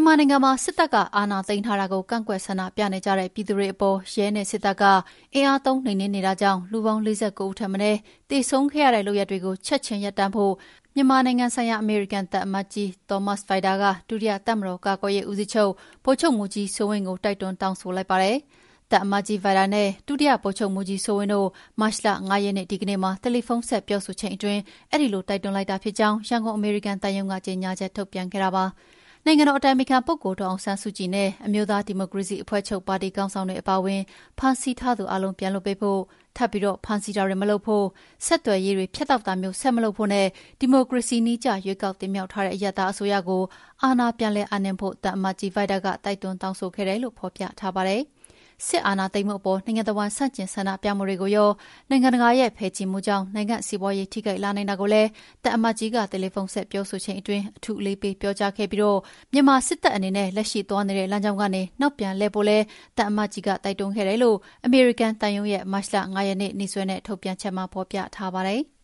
မြန်မာနိုင်ငံမှာစစ်တပ်ကအာဏာသိမ်းထားတာကိုကန့်ကွက်ဆန္ဒပြနေကြတဲ့ပြည်သူတွေအပေါ်ရဲနဲ့စစ်တပ်ကအင်အားသုံးနှိမ်နင်းနေတာကြောင့်လူပေါင်း49ဦးထက်မနည်းသေဆုံးခဲ့ရတဲ့လုပ်ရပ်တွေကိုချက်ချင်းရပ်တန့်ဖို့မြန်မာနိုင်ငံဆိုင်ရာအမေရိကန်တပ်အမတ်ကြီး Thomas Vajda ကဒုတိယတပ်မတော်ကာကွယ်ရေးဦးစီးချုပ်ဗိုလ်ချုပ်မှူးကြီးစိုးဝင်းကိုတိုက်တွန်းတောင်းဆိုလိုက်ပါတယ်။တပ်အမတ်ကြီး Vajda နဲ့ဒုတိယဗိုလ်ချုပ်မှူးကြီးစိုးဝင်းတို့မတ်လ9ရက်နေ့ဒီကနေ့မှာတယ်လီဖုန်းဆက်ပြောဆိုချိန်အတွင်းအဲဒီလိုတိုက်တွန်းလိုက်တာဖြစ်ကြောင်းရန်ကုန်အမေရိကန်တပ်ရုံးကကြေညာချက်ထုတ်ပြန်ခဲ့တာပါ။နိုင်ငံတော်အတိုင်ပင်ခံပုဂ္ဂိုလ်ဒေါ်အောင်ဆန်းစုကြည်နဲ့အမျိုးသားဒီမိုကရေစီအဖွဲ့ချုပ်ပါတီခေါင်းဆောင်တွေအပါအဝင်ဖမ်းဆီးထားသူအလုံးပြန်လွှတ်ပေးဖို့ထပ်ပြီးဖမ်းဆီးတာတွေမလုပ်ဖို့ဆက်သွယ်ရေးတွေဖြတ်တောက်တာမျိုးဆက်မလုပ်ဖို့နဲ့ဒီမိုကရေစီနည်းကျရွေးကောက်တင်မြှောက်ထားတဲ့အရပ်သားအစိုးရကိုအာဏာပြန်လည်အပ်နှင်းဖို့တပ်အမတ်ကြီး Vajda ကတိုက်တွန်းတောင်းဆိုခဲ့တယ်လို့ဖော်ပြထားပါတယ်။စစ်အာဏာသိမ်းမှုအပေါ်နိုင်ငံတော်ဝန်ဆန့်ကျင်ဆန္ဒပြမှုတွေကိုရောနိုင်ငံတကာရဲ့ဖယ်ချီမှုကြောင့်နိုင်ငံစီးပွားရေးထိခိုက်လာနိုင်တာကိုလည်းတပ်အမတ်ကြီးကတယ်လီဖုန်းဆက်ပြောဆိုချိန်အတွင်းအထူးအလေးပေးပြောကြားခဲ့ပြီးမြန်မာစစ်တပ်အနေနဲ့လက်ရှိသွားနေတဲ့လမ်းကြောင်းကနေနောက်ပြန်လှည့်ဖို့လည်းတပ်အမတ်ကြီးကတိုက်တွန်းခဲ့တယ်လို့အမေရိကန်တပ်ရုံးရဲ့မတ်လ9ရက်နေ့နေ့စွဲနဲ့ထုတ်ပြန်ချက်မှာဖော်ပြထားပါတယ်။